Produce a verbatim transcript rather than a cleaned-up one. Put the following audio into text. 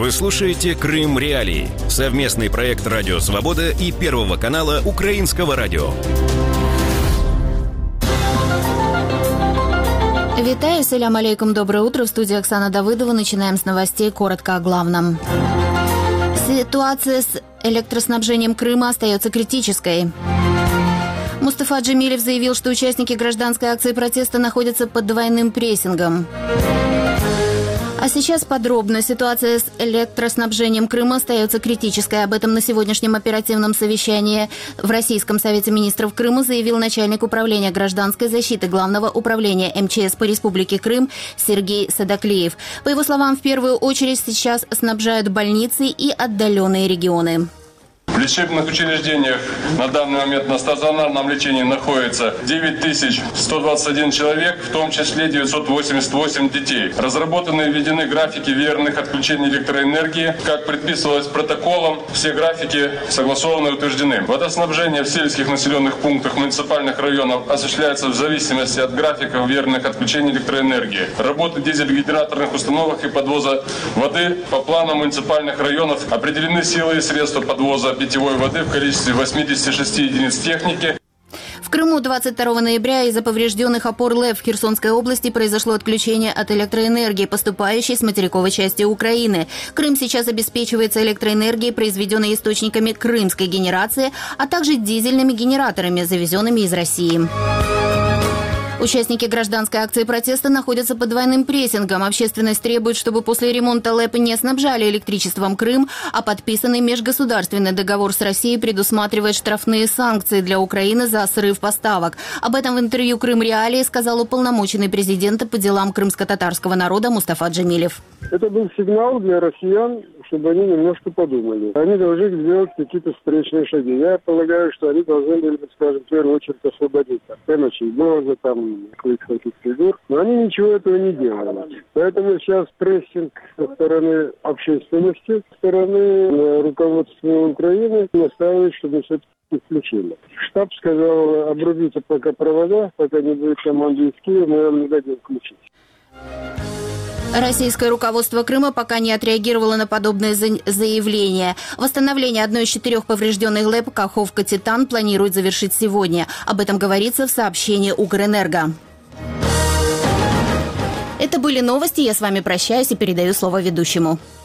Вы слушаете «Крым Реалии» – совместный проект «Радио Свобода» и Первого канала Украинского радио. Витаю, салям алейкум, доброе утро. В студии Оксана Давыдова. Начинаем с новостей. Коротко о главном. Ситуация с электроснабжением Крыма остается критической. Мустафа Джемилев заявил, что участники гражданской акции протеста находятся под двойным прессингом. А сейчас подробно. Ситуация с электроснабжением Крыма остается критической. Об этом на сегодняшнем оперативном совещании в Российском совете министров Крыма заявил начальник управления гражданской защиты Главного управления эм че эс по Республике Крым Сергей Садаклеев. По его словам, в первую очередь сейчас снабжают больницы и отдаленные регионы. В лечебных учреждениях на данный момент на стационарном лечении находится девять тысяч сто двадцать один человек, в том числе девятьсот восемьдесят восемь детей. Разработаны и введены графики верных отключений электроэнергии, как предписывалось протоколом. Все графики согласованы и утверждены. Водоснабжение в сельских населенных пунктах муниципальных районов осуществляется в зависимости от графиков верных отключений электроэнергии. Работы дизель-генераторных установок и подвоза воды по планам муниципальных районов определены силы и средства подвоза питьевой воды в количестве восьмидесяти шести единиц техники. В Крыму двадцать второго ноября из-за поврежденных опор ЛЭП в Херсонской области произошло отключение от электроэнергии, поступающей с материковой части Украины. Крым сейчас обеспечивается электроэнергией, произведенной источниками крымской генерации, а также дизельными генераторами, завезенными из России. Участники гражданской акции протеста находятся под двойным прессингом. Общественность требует, чтобы после ремонта ЛЭП не снабжали электричеством Крым, а подписанный межгосударственный договор с Россией предусматривает штрафные санкции для Украины за срыв поставок. Об этом в интервью «Крым Реалии» сказал уполномоченный президента по делам крымско-татарского народа Мустафа Джемилев. Это был сигнал для россиян, чтобы они немножко подумали. Они должны сделать какие-то встречные шаги. Я полагаю, что они должны были, скажем, в первую очередь освободить Эмочи-Боза, там, каких фигур. Но они ничего этого не делали. Поэтому сейчас прессинг со стороны общественности, со стороны руководства Украины настаивает, чтобы все-таки включили. Штаб сказал, обрубите пока провода, пока не будет команды из Киева, мы вам не дадим включить. Российское руководство Крыма пока не отреагировало на подобные заявления. Восстановление одной из четырех поврежденных ЛЭП «Каховка-Титан» планирует завершить сегодня. Об этом говорится в сообщении Укрэнерго. Это были новости. Я с вами прощаюсь и передаю слово ведущему.